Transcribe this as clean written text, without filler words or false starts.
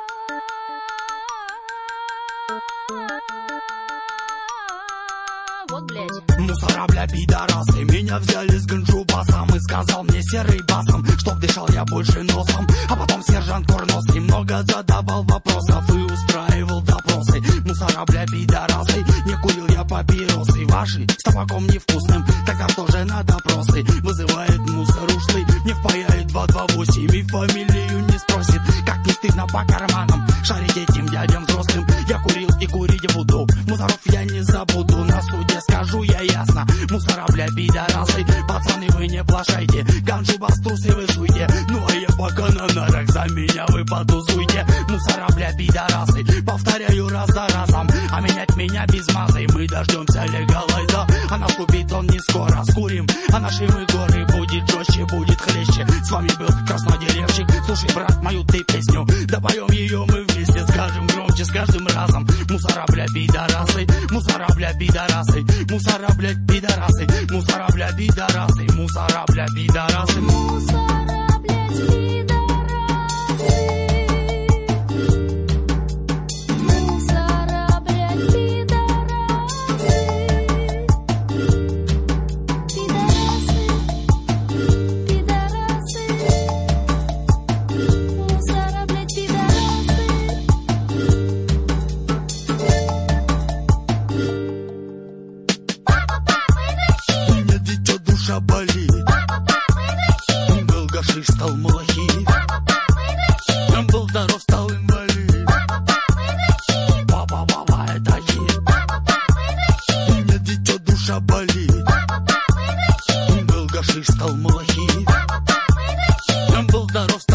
Вот, блядь. Мусора, бля, пидорасы. Меня взяли с ганджубасом и сказал мне серый басом, чтоб дышал я больше носом. А потом сержант Курносый много задавал вопросов и устраивал допросы. Мусора, бля, пидорасы. Не курил я папиросы ваши с табаком невкусным. Тогда тоже на допросы вызывает мусор ушлый. Не впаяет 228 и фамилию не спросит. Как не стыдно по карманам шарить этим дядям взрослым. Я курил и курить буду, мусоров я не забуду. На суде скажу я ясно, мусора, бля, пидорасы. Пацаны, вы не плашайте, ганджу бас трусы вы суйте. Ну а я пока на нарах, за меня вы потусуйте. Мусора, бля, пидорасы, повторяю раз за разом. А менять меня без мазы, мы дождемся легалайза. А наступит он не скоро, скурим, а наши мы горы. Будет жестче, будет хлеще. С вами был краснодеревщик. Слушай, брат, мою ты песню, допоем ее мы вместе. Скажем громче с каждым разом. Мусора, бля, пидорасы, мусора, бля, пидорасы, мусора, блядь, пидорасы, мусора, бля, пидорасы, мусора, бля, пидорасы. Мусора, блядь, пидорасы. Мусора, блядь, пидорасы. Пидорасы, пидорасы. Мусора, блядь, пидорасы. Меня дитё душа болит. Был гашиш, стал малахит. Был здоров, стал инвалид. Папа, это хит. Меня дитё душа болит. Был гашиш, стал малахит. Был здоров, стал